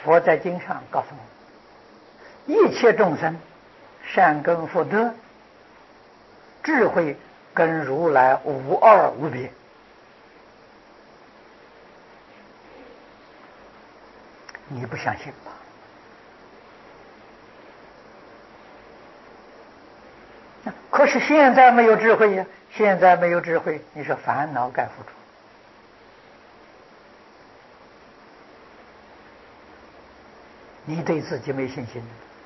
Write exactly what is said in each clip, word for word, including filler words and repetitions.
佛在经上告诉我们，一切众生善根福德，智慧跟如来无二无别。你不相信吧？可是现在没有智慧呀，现在没有智慧，你是烦恼盖付出。你对自己没信心。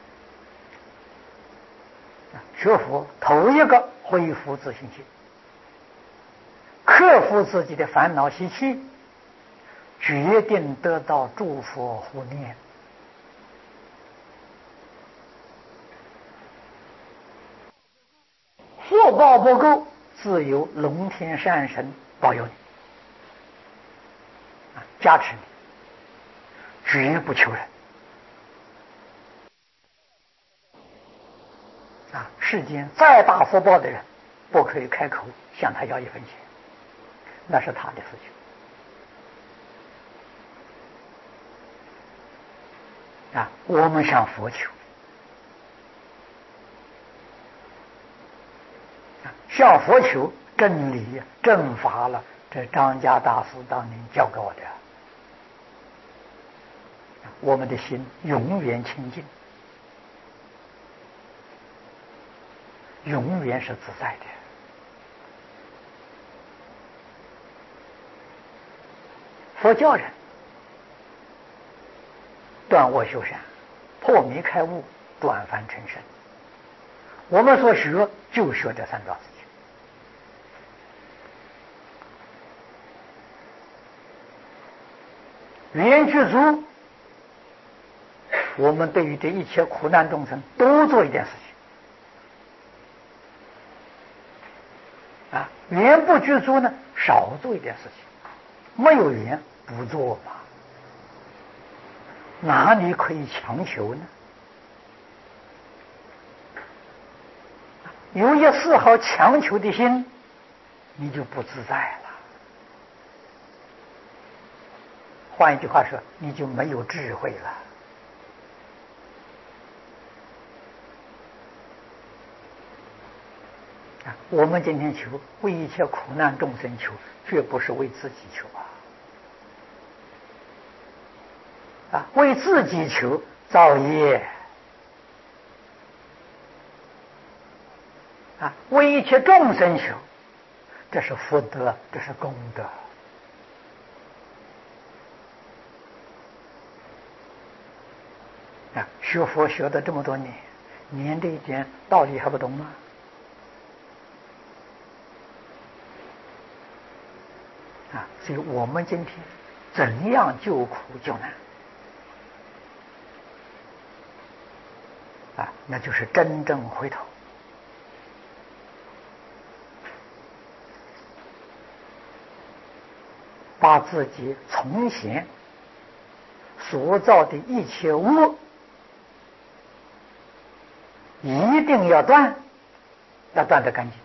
学佛头一个恢复自信心，克服自己的烦恼习气，决定得到诸佛护念。福报不够，自有龙天善神保佑你，加持你，绝不求人。啊，世间再大福报的人，不可以开口向他要一分钱，那是他的事情。啊，我们向佛求，向佛求真理正法了，这张家大师当年教给我的，我们的心永远清净，永远是自在的。佛教人断恶修善，破迷开悟，转凡成圣。我们所学就学这三桩事情。缘具足，我们对于这一切苦难众生多做一点事情。啊，缘不具足呢，少做一点事情。没有缘不做嘛，哪里可以强求呢？有一丝毫强求的心，你就不自在了。换一句话说，你就没有智慧了。啊，我们今天求为一切苦难众生求，绝不是为自己求啊！啊，为自己求造业。啊，为一切众生求，这是福德，这是功德。啊，学佛学了这么多年，连这一点道理还不懂吗？啊，所以我们今天怎样救苦救难？啊，那就是真正回头。把自己从前所造的一切恶一定要断，要断得干净。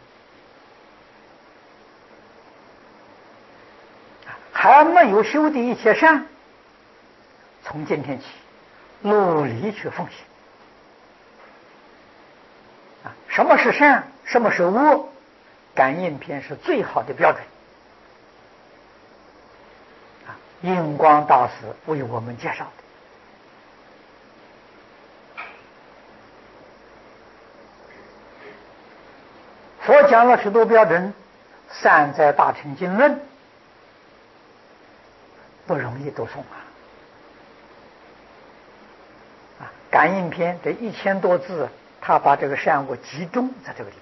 还没有修的一切善，从今天起努力去奉行。啊，什么是善，什么是恶？感应篇是最好的标准。印光大师为我们介绍的。佛讲了许多标准，善在大乘经论，不容易读诵啊！啊，感应篇这一千多字，他把这个善恶集中在这个里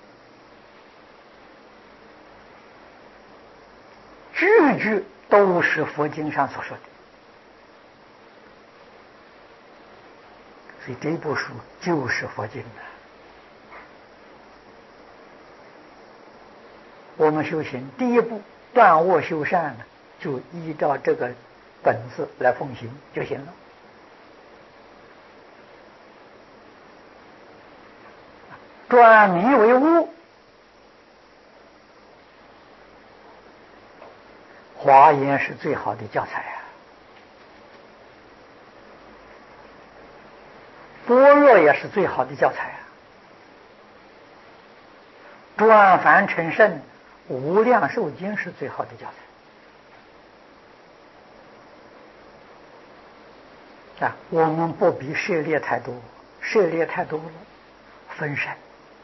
面，句句都是佛经上所说的。所以这部书就是佛经的。我们修行第一步断恶修善呢，就依照这个本子来奉行就行了。转迷为悟，华严是最好的教材啊！ 般若也是最好的教材啊。转凡成圣，无量寿经是最好的教材啊。我们不必涉猎太多，涉猎太多了分散，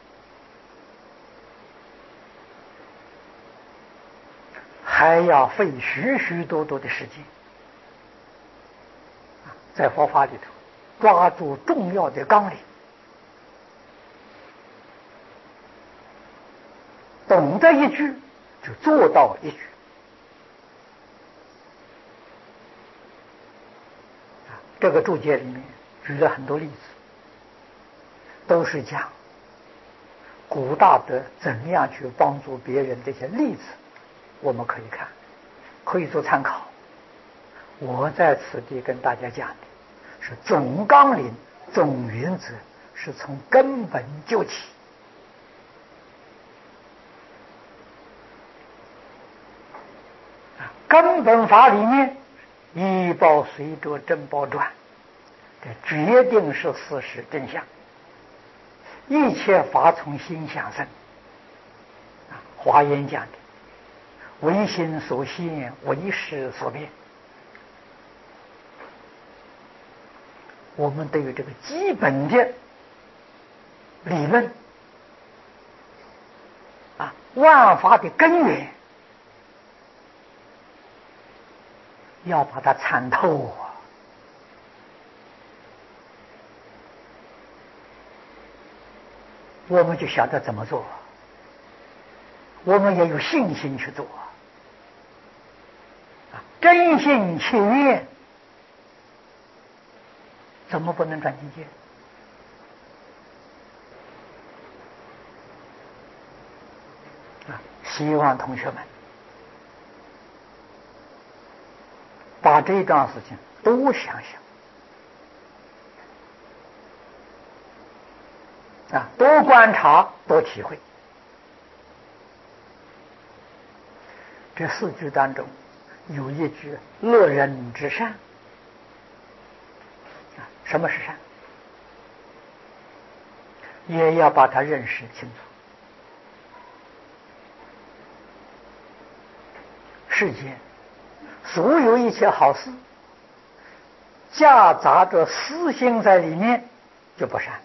还要费许许多多的时间。在佛法里头抓住重要的纲领，懂得一句就做到一句。这个注解里面举了很多例子，都是讲古大德怎样去帮助别人这些例子，我们可以看，可以做参考。我在此地跟大家讲的是总纲领、总原则，是从根本就起。根本法里面，依报随着真报转，这决定是事实真相。一切法从心想生。华严讲的，唯心所现，唯识所变。我们对于这个基本的理论啊，万法的根源，要把它参透啊。我们就晓得怎么做，我们也有信心去做啊，真心切愿，怎么不能转境界？啊，希望同学们把这桩事情多想想啊，多观察，多体会。这四句当中有一句乐人之善啊，什么是善？也要把它认识清楚。世间所有一切好事，夹杂着私心在里面，就不善。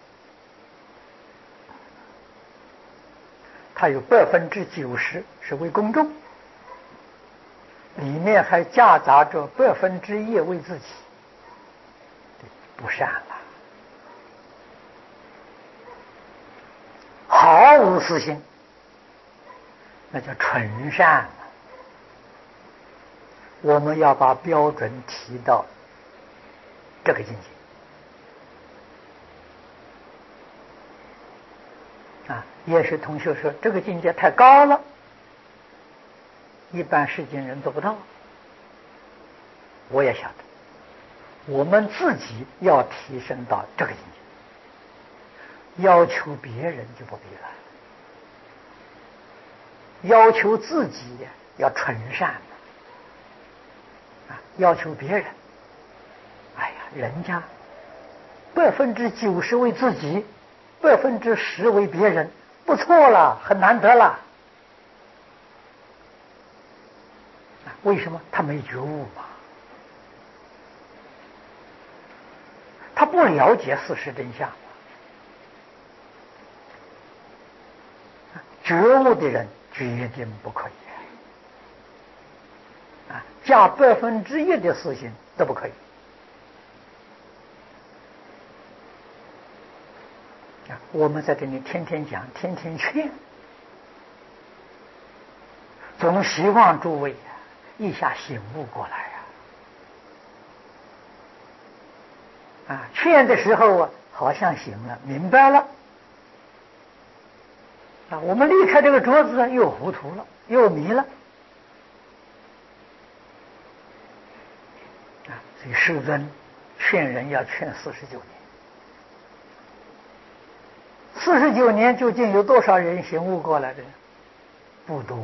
它有百分之九十是为公众，里面还夹杂着百分之一为自己，不善了，毫无私心，那叫纯善。我们要把标准提到这个境界啊。也许同学说这个境界太高了，一般世间人做不到。我也晓得，我们自己要提升到这个境界，要求别人就不必了，要求自己要纯善啊，要求别人，哎呀，人家百分之九十为自己，百分之十为别人，不错了，很难得了。为什么？他没觉悟嘛，他不了解事实真相。觉悟的人决定不可以啊，加百分之一的事情都不可以啊。我们在这里天天讲，天天劝，总希望诸位一下醒悟过来啊！啊，劝的时候啊，好像醒了，明白了啊。我们离开这个桌子又糊涂了，又迷了啊。所以世尊劝人要劝四十九年，四十九年究竟有多少人醒悟过来的？不多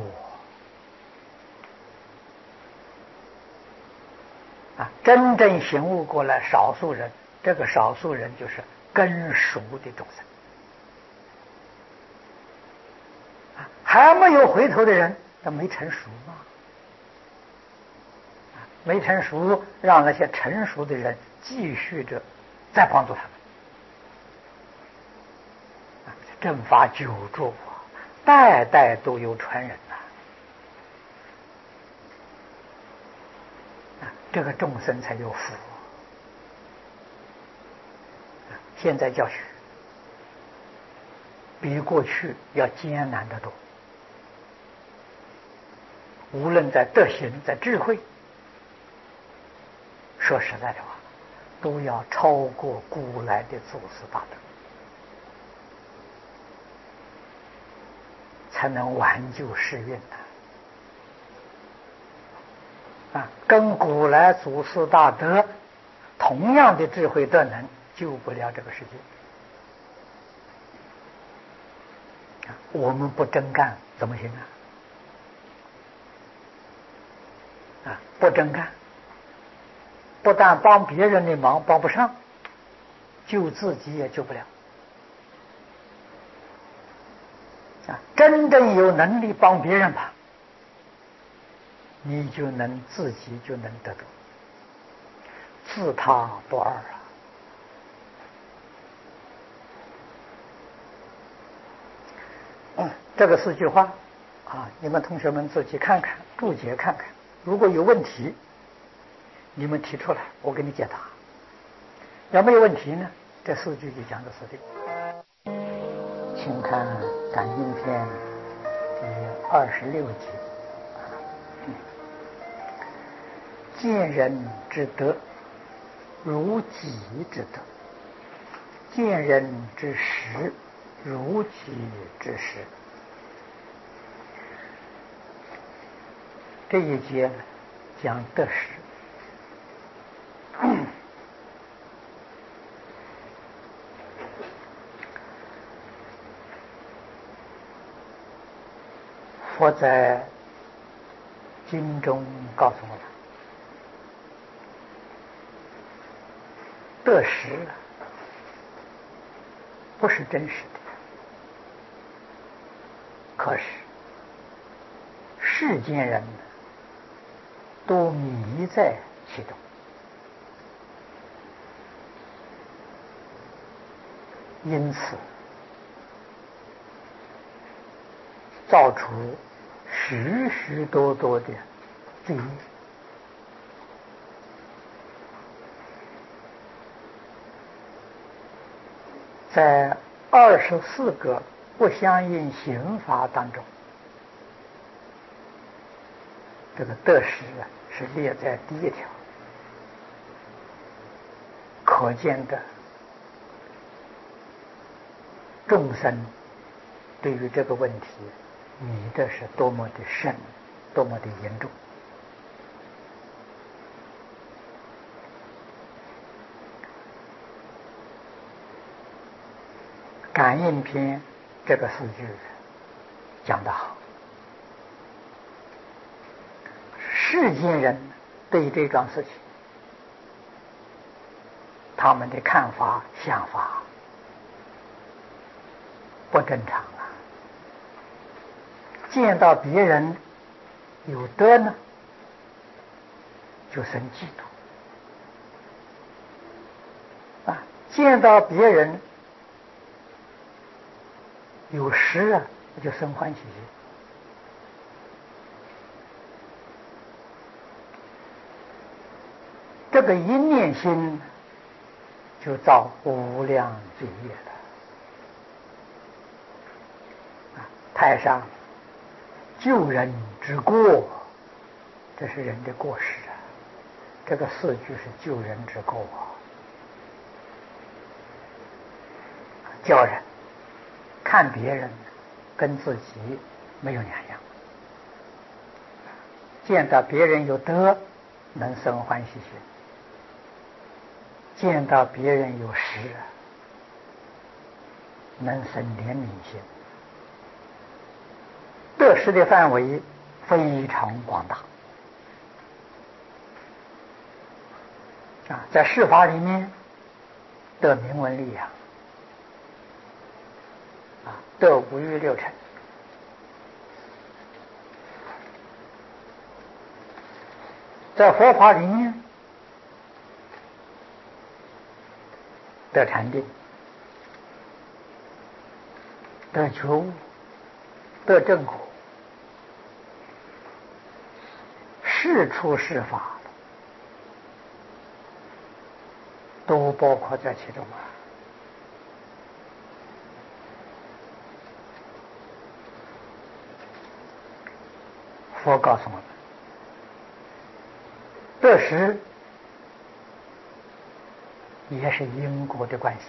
啊，真正醒悟过来少数人， 这个少数人就是根熟的众生，还没有回头的人，他没成熟嘛，没成熟，让那些成熟的人继续着再帮助他们。正法久住，代代都有传人呐、啊，这个众生才有福。现在教学比过去要艰难得多，无论在德行、在智慧，说实在的话，都要超过古来的祖师大德，才能挽救世运的。啊，跟古来祖师大德同样的智慧德能，救不了这个世界。我们不真干怎么行啊？啊，不真干，不但帮别人的忙帮不上，救自己也救不了。啊，真正有能力帮别人吧，你就能自己就能得到，自他不二啊。嗯，这个四句话啊，你们同学们自己看看，注解看看，如果有问题，你们提出来，我给你解答。要没有问题呢，这四句就讲到此地。请看《感应篇》第二十六集。见人之德，如己之德；见人之实，如己之实。这一节讲德实。佛在经中告诉我们，德实不是真实的，可是世间人都迷在其中，因此造出许许多多的罪业。在二十四个不相应刑罚当中，这个德实啊是列在第一条，可见的众生对于这个问题迷的是多么的深，多么的严重。感应篇这个四句讲得好，世间人对这桩事情，他们的看法想法不正常啊。见到别人有德呢，就生嫉妒啊；见到别人有实啊，就生欢喜心。这个一念心就造无量罪业了。啊，太上救人之过，这是人的过失啊。这个四句是救人之过啊，教人看别人跟自己没有两样，见到别人有德能生欢喜心，见到别人有实能生怜悯心。德实的范围非常广大啊，在世法里面得名闻利养，啊，得五欲六尘。在佛法里面得禅定，得觉悟，得正果，是处是法都包括在其中啊。佛告诉我们，这时也是因果的关系，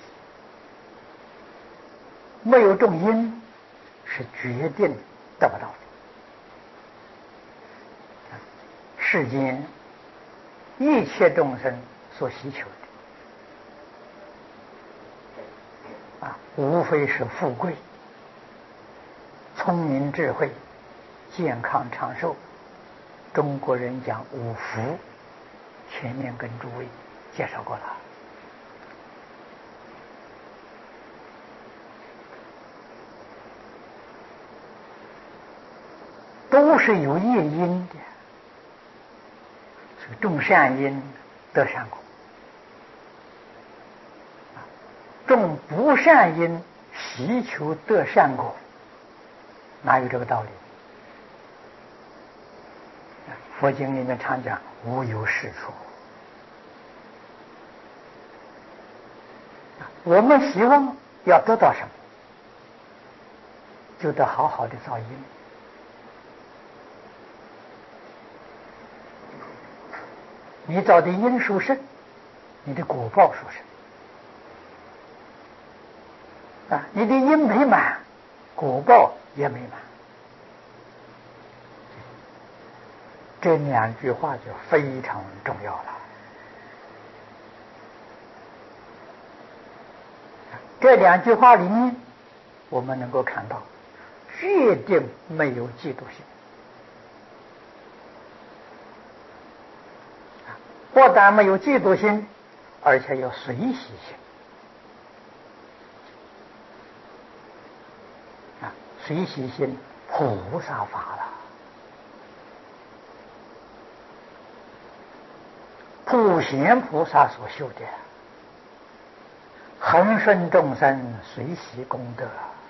没有种因是决定得不到的。世间一切众生所希求的啊，无非是富贵、聪明、智慧、健康、长寿。中国人讲五福，前面跟诸位介绍过了。都是有业因的，所以种善因得善果，种不善因希求得善果，哪有这个道理？佛经里面常讲无有是处。我们希望要得到什么，就得好好的造因。你造的因殊胜，你的果报殊胜啊！你的因美满，果报也美满。这两句话就非常重要了。这两句话里面，我们能够看到，决定没有嫉妒心。不但没有嫉妒心，而且有随喜心。啊，随喜心菩萨法了。普贤菩萨所修的，恒顺众生，随喜功德，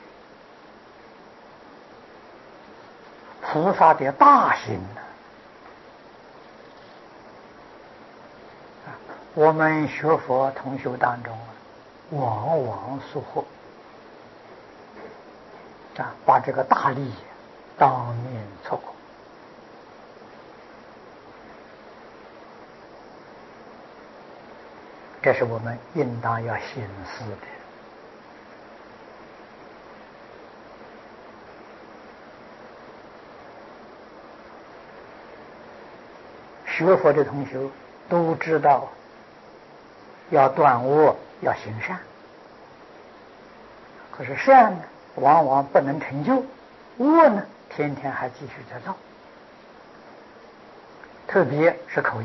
菩萨的大行呢。我们学佛同修当中，往往疏忽啊，把这个大利益当面错过。这是我们应当要深思的。学佛的同学都知道，要断恶，要行善。可是善呢，往往不能成就；恶呢，天天还继续在造。特别是口业。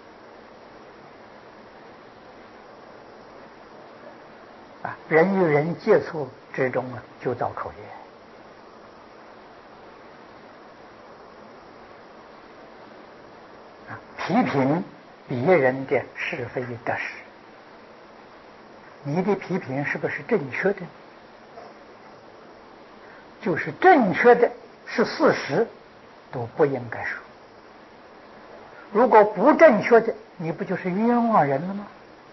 啊，人与人接触之中啊，就造口业。啊，批评别人的是非得失，你的批评是不是正确的？就是正确的，是事实，都不应该说。如果不正确的，你不就是冤枉人了吗？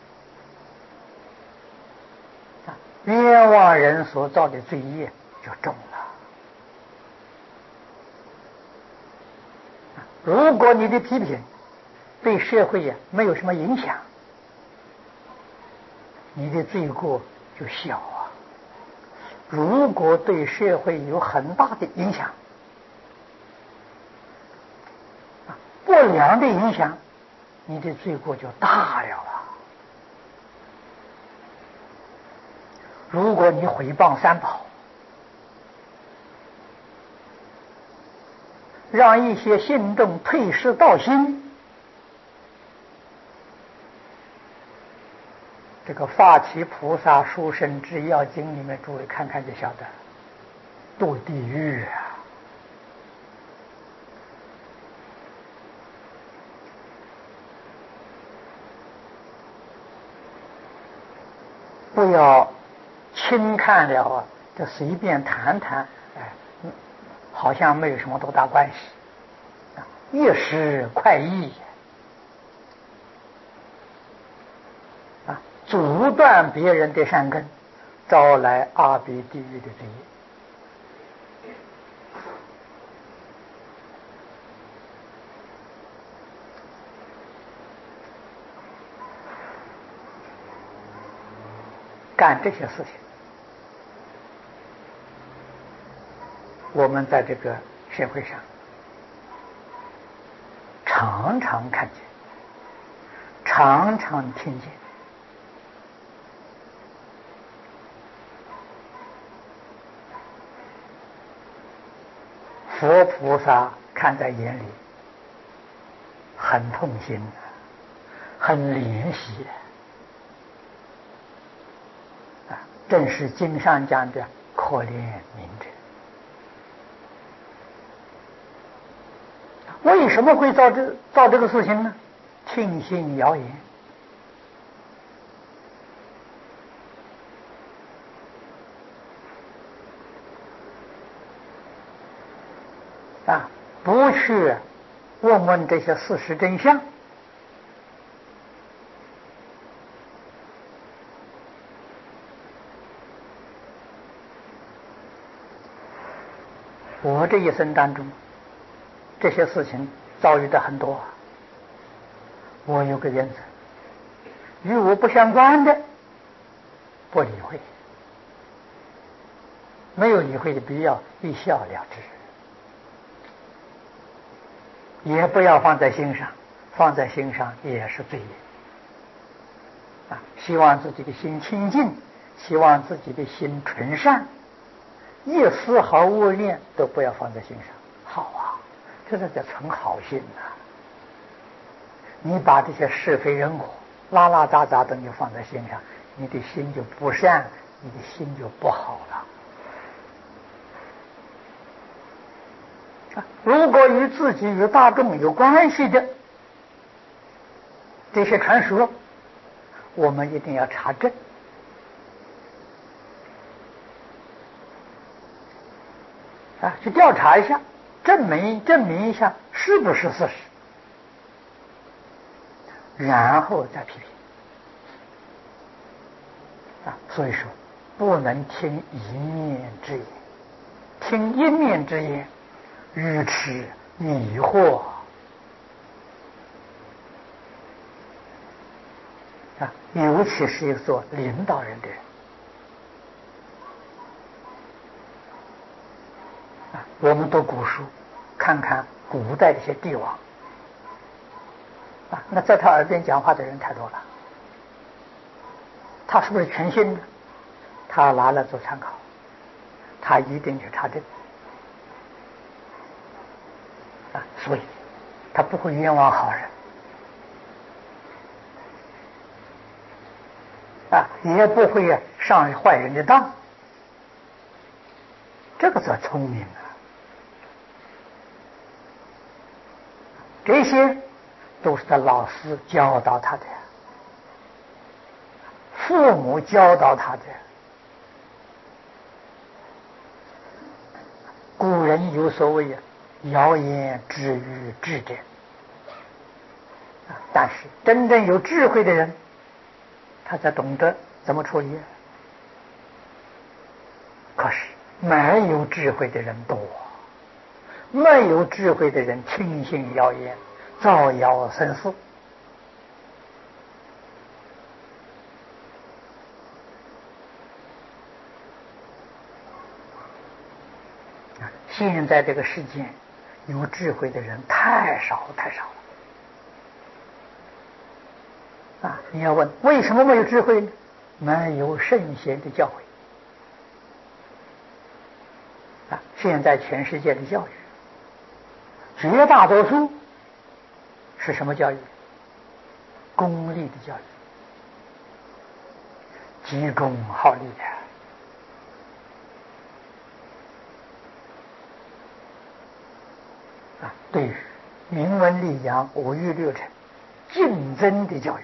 冤枉人所造的罪业就重了。如果你的批评对社会呀没有什么影响，你的罪过就小啊。如果对社会有很大的影响，不良的影响，你的罪过就大了啊。如果你毁谤三宝，让一些信众退失道心， 这个《发起菩萨殊胜之要经》里面，诸位看看就晓得，堕地狱啊！不要轻看了啊，就随便谈谈，哎，好像没有什么多大关系啊，一时快意啊，阻断别人的善根，招来阿鼻地狱的罪业。干这些事情，我们在这个社会上常常看见，常常听见。佛菩萨看在眼里，很痛心，很怜惜。正是经上讲的可怜悯者。为什么会造这造这个事情呢？听信谣言啊，不去问问这些事实真相，我这一生当中，这些事情遭遇的很多。我有个原则，与我不相关的不理会，没有理会的必要，一笑了之，也不要放在心上，放在心上也是罪业啊！希望自己的心清净，希望自己的心纯善，一丝毫恶念都不要放在心上。好啊，这是叫存好心呐、啊！你把这些是非人我、拉拉杂杂的你放在心上，你的心就不善，你的心就不好了。如果与自己与大众有关系的这些传说，我们一定要查证啊，去调查一下，证明证明一下是不是事实，然后再批评啊。所以说，不能听一面之言，听一面之言，愚痴迷惑啊，尤其是做领导人的人啊。我们读古书，看看古代的一些帝王啊，那在他耳边讲话的人太多了，他是不是全信呢？他拿来做参考，他一定去查证啊，所以他不会冤枉好人啊，也不会啊上坏人的当，这个叫聪明啊。这些都是他老师教导他的，父母教导他的。古人有所谓啊，谣言止于智者啊，但是真正有智慧的人，他才懂得怎么处理。可是没有智慧的人多，没有智慧的人轻信谣言，造谣生事。现在这个世界有智慧的人太少太少了啊！你要问为什么没有智慧呢？没有圣贤的教诲啊！现在全世界的教育，绝大多数是什么教育？功利的教育急功好利呀！啊，对于明文立养、五育六尘竞争的教育，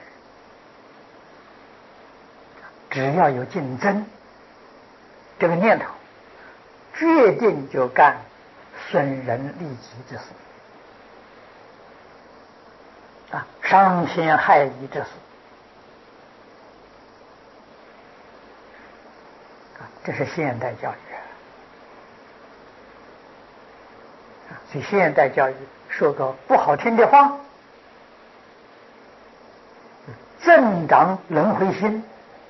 只要有竞争这个念头，决定就干损人利己之事，啊，伤天害理之事。这是现代教育啊！所以现代教育说个不好听的话，增长轮回心，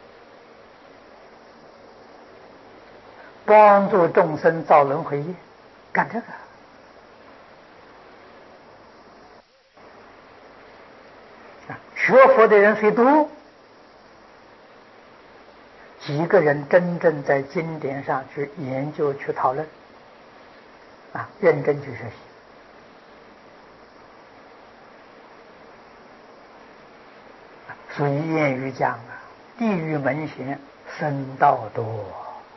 帮助众生造轮回业，干这个啊！学佛的人虽多，几个人真正在经典上去研究、去讨论，啊，认真去学习。所以谚语讲啊，地狱门前僧道多，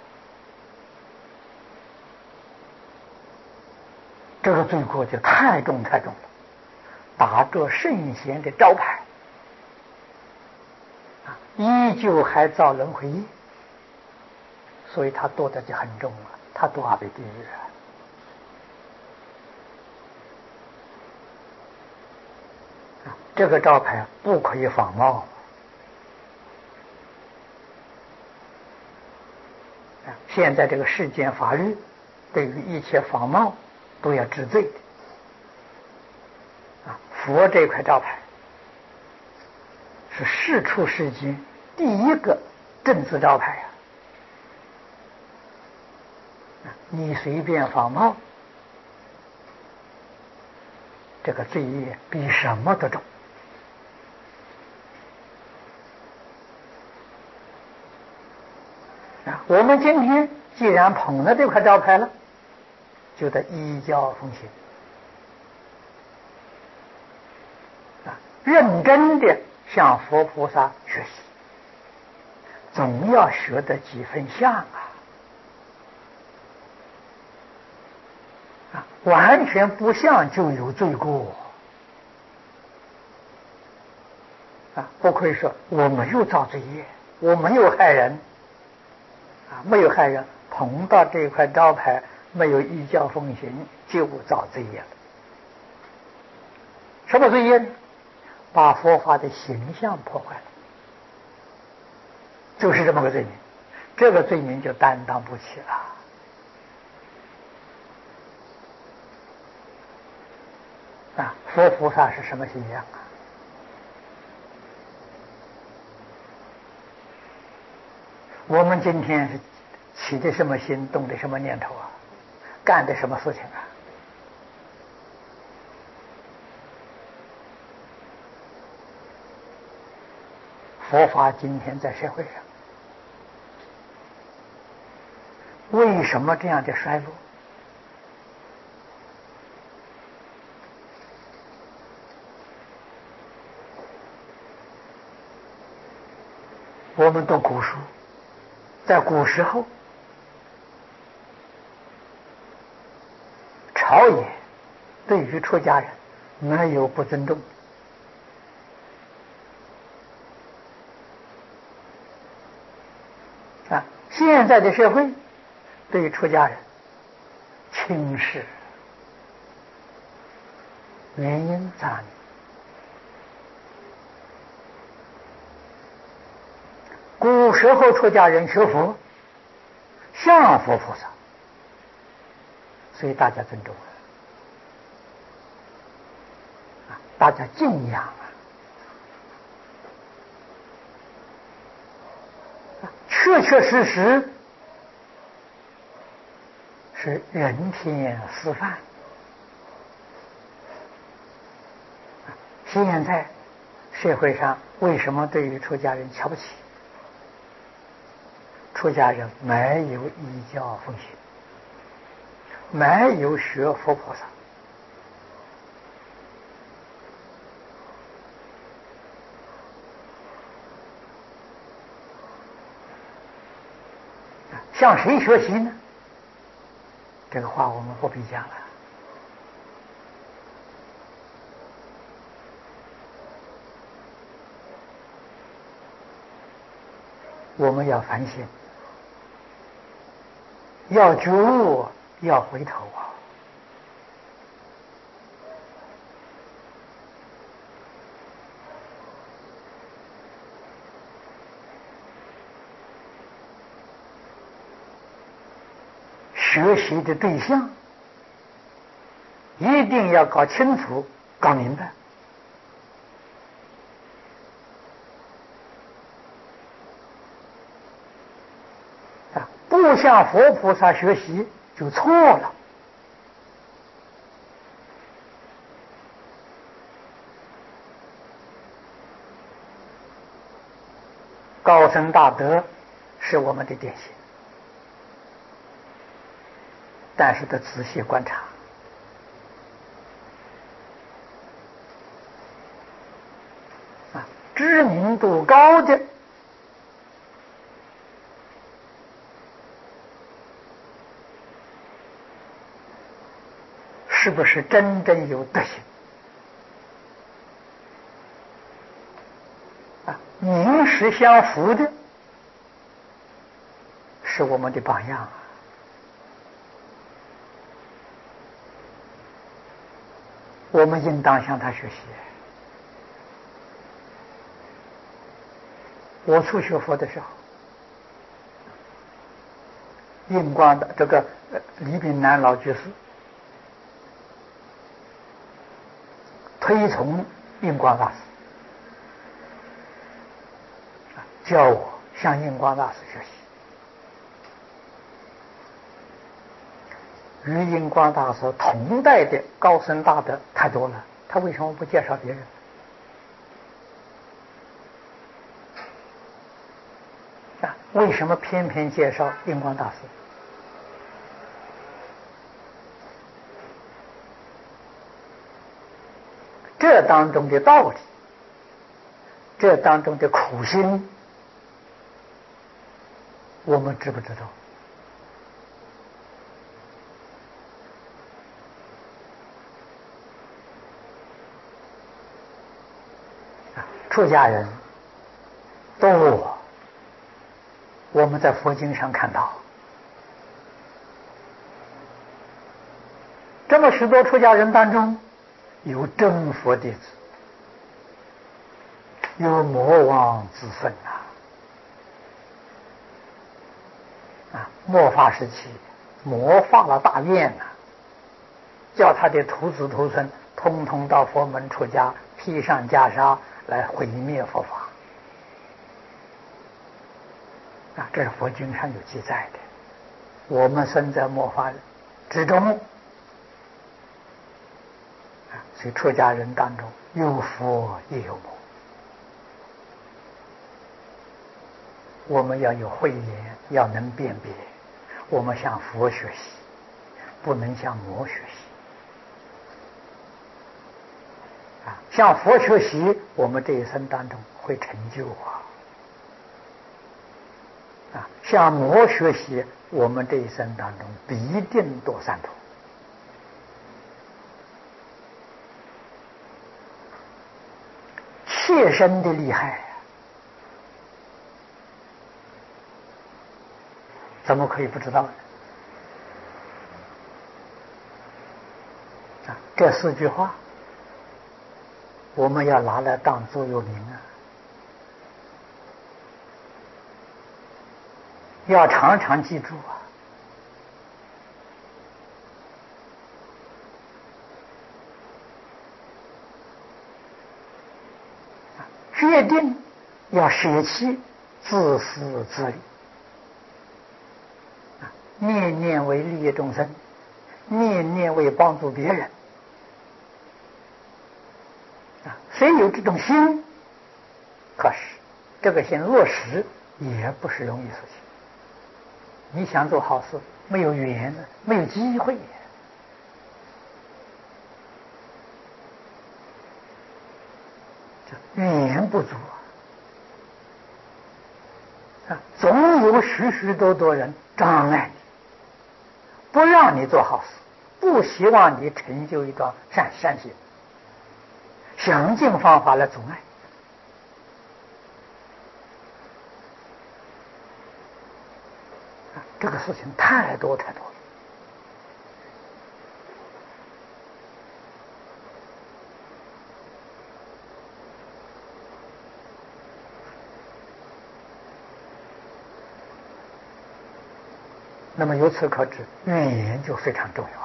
这个罪过就太重太重了，打着圣贤的招牌，啊，依旧还造轮回业。所以他堕的就很重了，他堕阿鼻地狱啊！这个招牌不可以仿冒啊！现在这个世间法律对于一切仿冒都要治罪的啊！佛这块招牌是世出世间第一个正字招牌啊！你随便仿冒，这个罪业比什么都重啊！我们今天既然捧了这块招牌了，就得依教奉行啊，认真的向佛菩萨学习，总要学得几分像啊！完全不像就有罪过啊！不可以说我没有造罪业，我没有害人啊，没有害人，捧到这块招牌，没有依教奉行，就造罪业了。什么罪业呢？把佛法的形象破坏了，就是这么个罪名，这个罪名就担当不起了。啊，佛菩萨是什么形象啊？我们今天是起的什么心，动的什么念头啊？干的什么事情啊？佛法今天在社会上，为什么这样的衰落？我们读古书，在古时候，朝野对于出家人没有不尊重啊。现在的社会对于出家人轻视，原因在哪里？古时候出家人学佛像佛菩萨，所以大家尊重啊，大家敬仰啊，确确实实是人天示范。现在社会上为什么对于出家人瞧不起？出家人没有依教奉行，没有学佛菩萨， 向谁学习呢？这个话我们不必讲了。我们要反省，要觉悟，要回头啊！学习的对象一定要搞清楚、搞明白。啊，不向佛菩萨学习就错了。高僧大德是我们的典型，但是得仔细观察，啊，知名度高的是不是真正有德行？啊，名实相符的是我们的榜样啊。我们应当向他学习。我初学佛的时候，印光的这个李炳南老居士推崇印光大师，教我向印光大师学习。与印光大师同代的高僧大德太多了，他为什么不介绍别人？啊，为什么偏偏介绍印光大师？这当中的道理，这当中的苦心，我们知不知道？出家人多，我们在佛经上看到，这么许多出家人当中，有真佛弟子，有魔王之分啊！啊，末法时期，魔发了大愿呐、啊，叫他的徒子徒孙通通到佛门出家，披上袈裟来毁灭佛法。啊，这是佛经上有记载的。我们身在末法之中，啊，所以出家人当中有佛也有魔。我们要有慧眼，要能辨别。我们向佛学习，不能向魔学习。啊，向佛学习，我们这一生当中会成就啊。啊，向魔学习，我们这一生当中必定堕三途。切身的厉害，怎么可以不知道呢？啊，这四句话，我们要拿来当座右铭啊。要常常记住啊！决定要舍弃自私自利，念念为利益众生，念念为帮助别人。啊，虽有这种心，可是这个心落实也不是容易事情。你想做好事，没有缘呢，没有机会。缘不足啊，总有许许多多人障碍你，不让你做好事，不希望你成就一桩善善行，想尽方法来阻碍。这个事情太多太多了。那么由此可知，语言就非常重要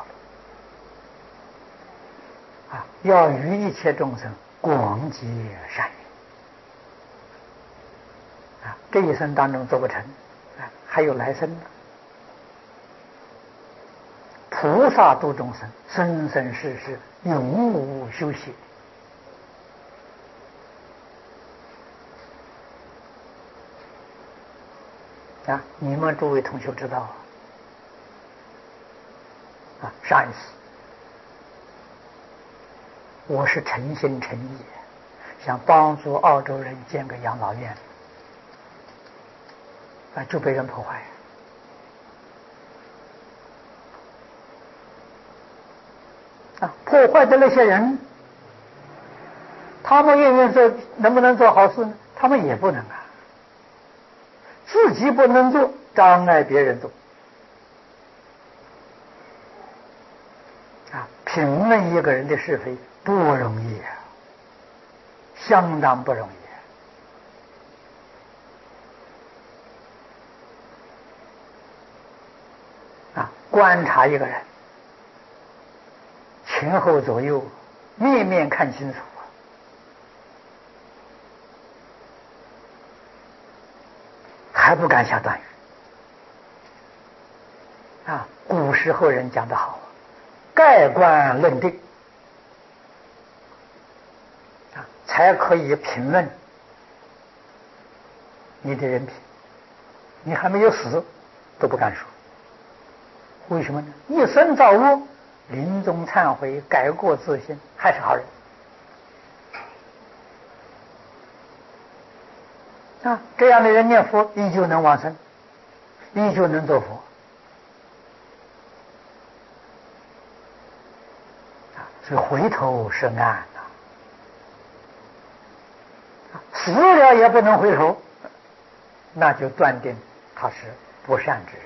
了啊！要与一切众生广结善缘啊！这一生当中做不成啊，还有来生呢。菩萨度众生，生生世世永无休息啊！你们诸位同学知道啊？啊，上一次我是诚心诚意想帮助澳洲人建个养老院啊，就被人破坏。啊，破坏的那些人，他们愿意做，能不能做好事呢？他们也不能啊，自己不能做，障碍别人做。啊，评论一个人的是非不容易啊，相当不容易啊！啊，观察一个人，前后左右，面面看清楚还不敢下断语啊！古时候人讲得好，盖棺论定啊，才可以评论你的人品。你还没有死，都不敢说。为什么呢？一生造恶，临终忏悔，改过自新，还是好人啊！这样的人念佛，依旧能往生，依旧能做佛啊！所以回头是岸呐，死了也不能回头，那就断定他是不善之人。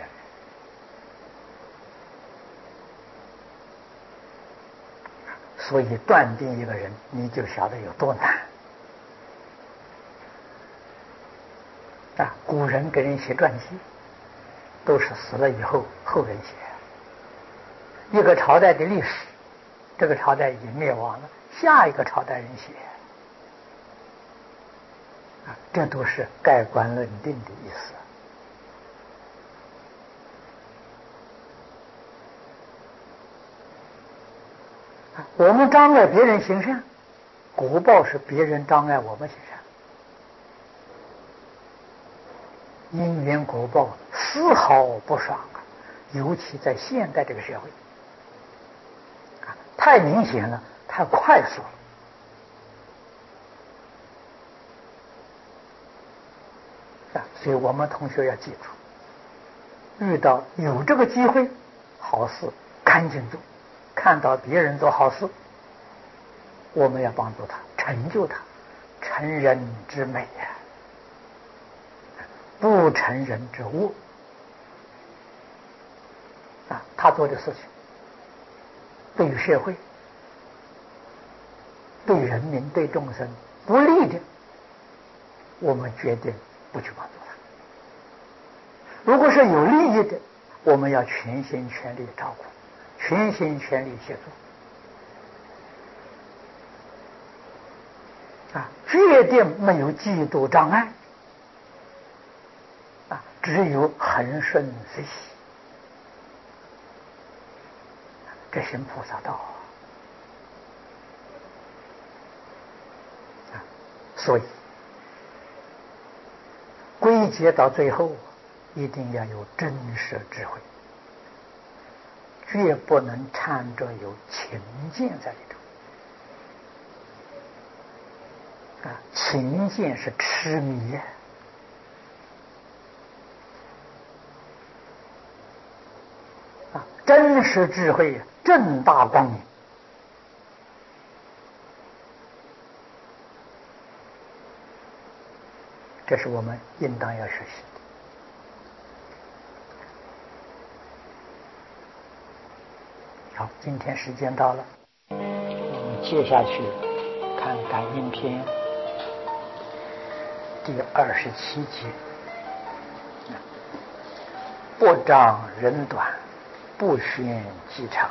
所以断定一个人，你就晓得有多难啊！古人给人写传记，都是死了以后后人写。一个朝代的历史，这个朝代已经灭亡了，下一个朝代人写啊，这都是盖棺论定的意思。我们障碍别人行善，果报是别人障碍我们行善，因缘果报丝毫不爽啊！尤其在现代这个社会啊，太明显了，太快速了啊！所以我们同学要记住，遇到有这个机会，好事赶紧做。看到别人做好事，我们要帮助他，成就他，成人之美呀、啊，不成人之恶啊！他做的事情对于社会、对人民、对众生不利的，我们决定不去帮助他。如果是有利益的，我们要全心全力照顾，全心全力协助啊，决定没有嫉妒障碍啊，只有恒顺随喜，这行菩萨道啊。所以归结到最后，一定要有真实智慧，绝不能掺着有情见在里头啊！情见是痴迷呀、 啊，真实智慧，正大光明。这是我们应当要学习的。好，今天时间到了，我们接下去看感应篇第二十七节。不长人短，不宣己长。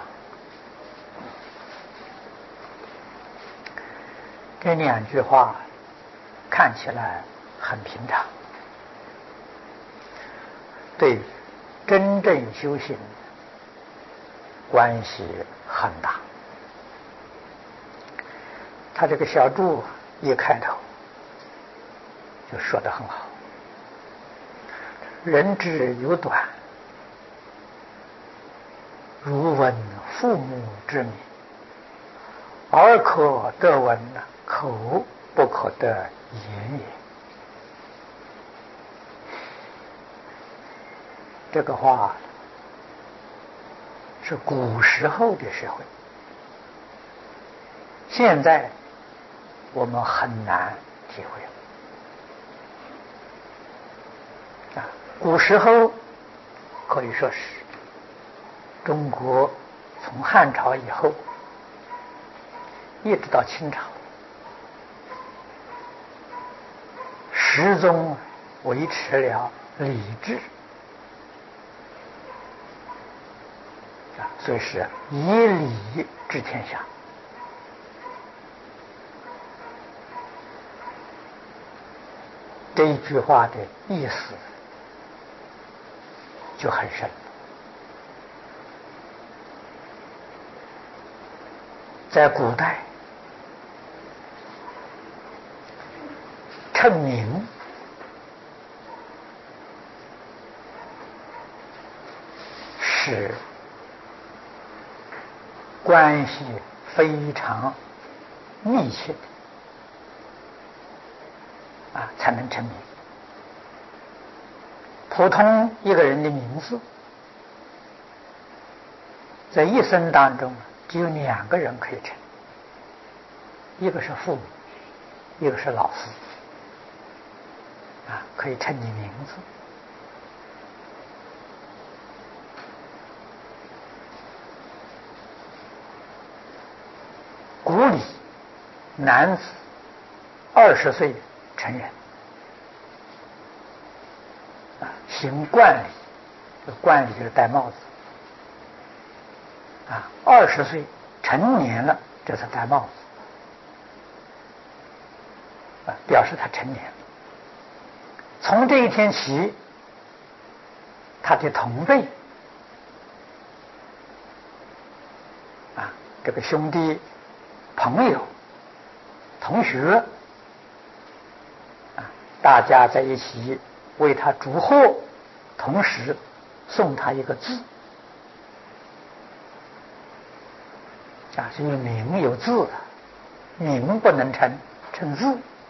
这两句话看起来很平常，对真正修行关系很大。他这个小注一开头就说得很好，人之有短，如闻父母之名，耳可得闻，口不可得言也。这个话是古时候的社会，现在我们很难体会了。啊，古时候可以说是中国从汉朝以后一直到清朝，始终维持了礼制，啊，所以是以礼治天下。这一句话的意思就很深。在古代，称名是关系非常密切的啊，才能称名。普通一个人的名字，在一生当中只有两个人可以称，一个是父母，一个是老师，啊，可以称你名字。古礼男子二十岁成人，啊，行冠礼，冠礼就是戴帽子，啊，二十岁成年了，这才戴帽子，啊，表示他成年了。从这一天起，他的同辈，啊，这个兄弟、朋友、同学，啊，大家在一起为他祝贺，同时送他一个字。啊，是有名有字，名不能称，称字。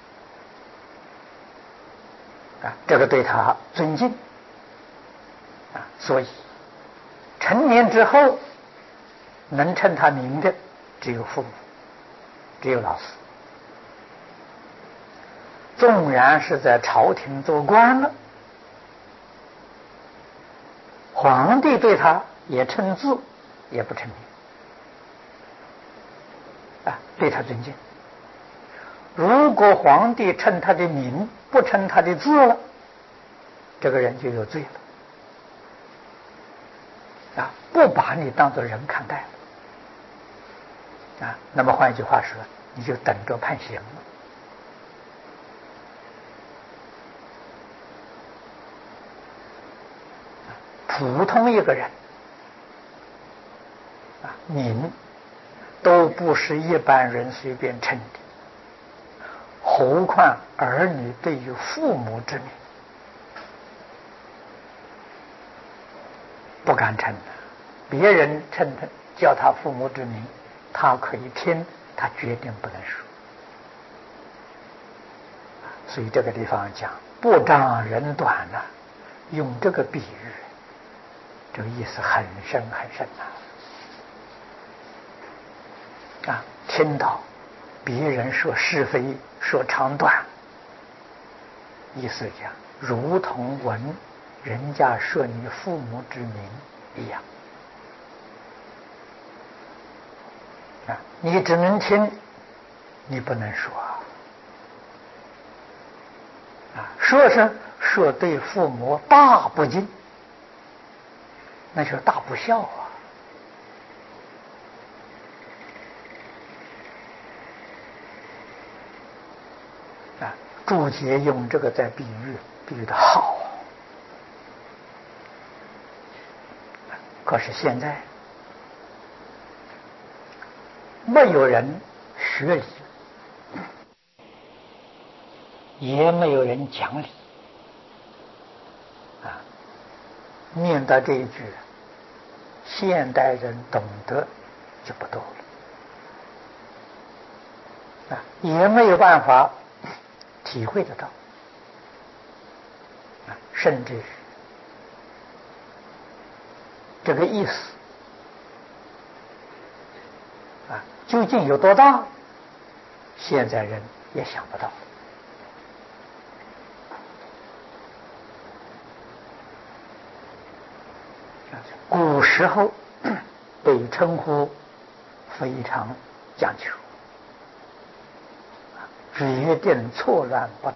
啊，这个对他尊敬。啊，所以成年之后能称他名的只有父母，只有老师。纵然是在朝廷做官了，皇帝对他也称字，也不称名。啊，对他尊敬。如果皇帝称他的名，不称他的字了，这个人就有罪了。啊，不把你当作人看待了。啊，那么换一句话说，你就等着判刑了。普通一个人，啊，名都不是一般人随便称的，何况儿女对于父母之名，不敢称的。别人称他叫他父母之名，他可以听，他决定不能说。所以这个地方讲不长人短呢，用这个比喻， 这个意思很深很深呐、啊！啊，听到别人说是非、说长短，意思讲，如同闻人家说你父母之名一样啊，你只能听，你不能说啊，说是说对父母大不敬，那就是大不孝啊！啊，注解用这个在比喻，比喻的好。可是现在没有人学理，也没有人讲理啊！念到这一句，现代人懂得就不多了啊，也没有办法体会得到啊，甚至这个意思啊，究竟有多大，现在人也想不到。古时候对称呼非常讲究，决定错乱不